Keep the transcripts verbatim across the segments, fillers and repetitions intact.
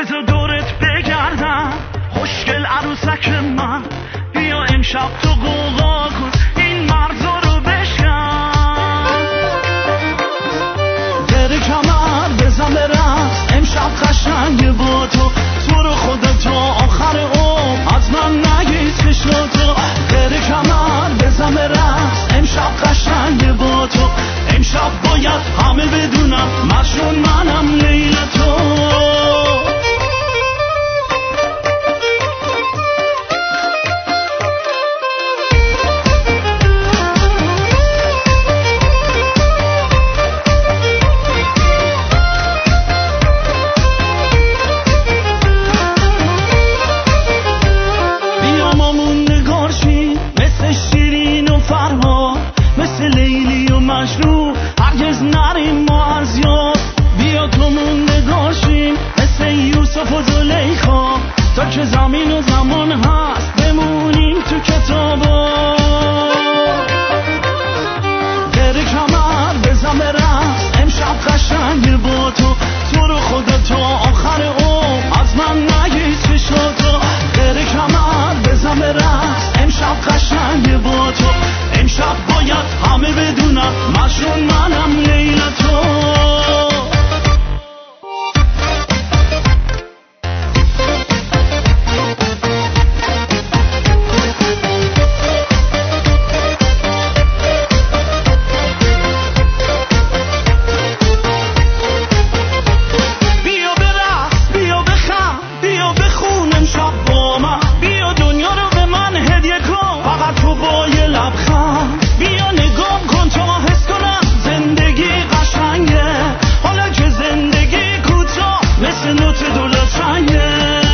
بذار دورت بگردم خوشگل عروسک من، بیا امشب تو قوقا کن این مرزا رو بشکن. بره کمر بزن به رقص امشب قشنگه با تو، تو رو خودت تا آخر عمر از من نگیز کشو تو. بره کمر بزن به رقص امشب قشنگه با تو، امشب باید همه بدونم مجنون منم لیل تو. هرگز نریم ما از یاد، بیا تو مونده گاشیم مثل یوسف و زلیخا، تا که زمین و زمان هست بمونیم تو کتابا. بره کمر بزن به رقص امشب قشنگه با تو، تو رو خدا تا آخر عمر از من نگیز چشم تو. بره کمر بزن به رقص امشب قشنگه با تو، امشب باید همه بدونم مجنون منم لیل تو. بیا برقص بیا بخند بیا بخون امشب با من، بیا دنیا رو به من هدیه کن فقط تو با یه لبخند. بیا نگاه کن تا حس کنم زندگی قشنگه، حالا که زندگی کوتاه مثل نوت دولت سنگه.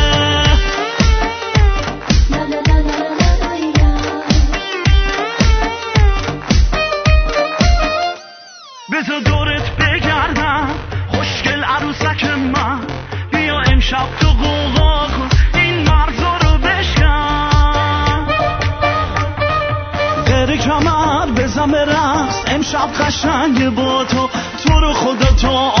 بذار دورت بگردم خوشگل عروسک من، بیا امشب تو قوقا کن این مرزا رو بشکن. بره کمر بزن به رقص امشب قشنگه با تو، تو رو خدا تا